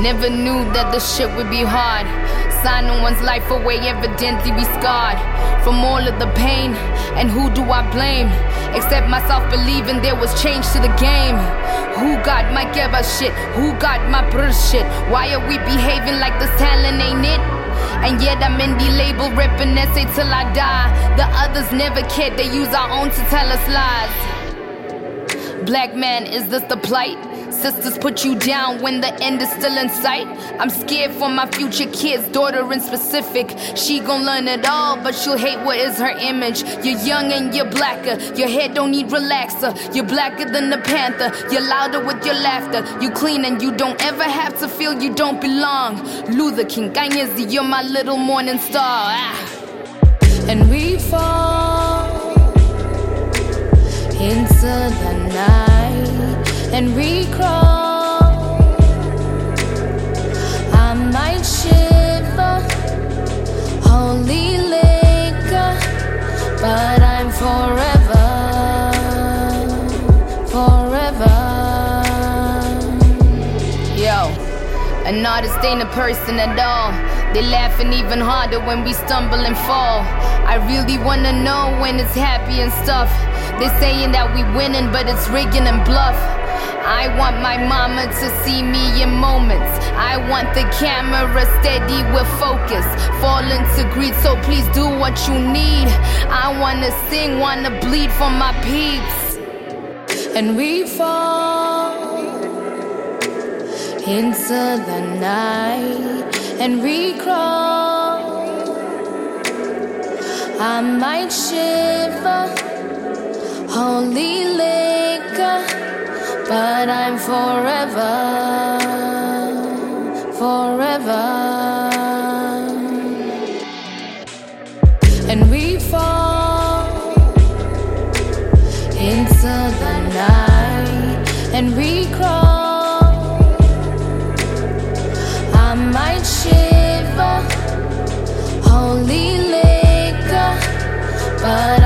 Never knew that this shit would be hard. Signing one's life away, evidently we scarred from all of the pain. And who do I blame? Except myself believing there was change to the game. Who got my Geba shit? Who got my brr shit? Why are we behaving like this talent ain't it? And yet I'm indie label ripping essay till I die. The others never cared, they use our own to tell us lies. Black man, is this the plight? Sisters put you down when the end is still in sight. I'm scared for my future kids, daughter in specific. She gon' learn it all, but she'll hate what is her image. You're young and you're blacker, your hair don't need relaxer. You're blacker than the panther, you're louder with your laughter. You clean and you don't ever have to feel you don't belong. Luther King, Kanyezi, you're my little morning star. And we fall into the night, and we crawl. I might shiver, holy liquor, but I'm forever, forever. Yo, an artist ain't a person at all. They laughing even harder when we stumble and fall. I really wanna know when it's happy and stuff. They saying that we winning, but it's rigging and bluff. I want my mama to see me in moments. I want the camera steady with focus. Fall into greed, so please do what you need. I wanna sing, wanna bleed for my peeps. And we fall into the night, and we crawl. I might shiver, holy liquor, but I'm forever, forever. And we fall into the night, and we crawl. I might shiver, holy liquor, but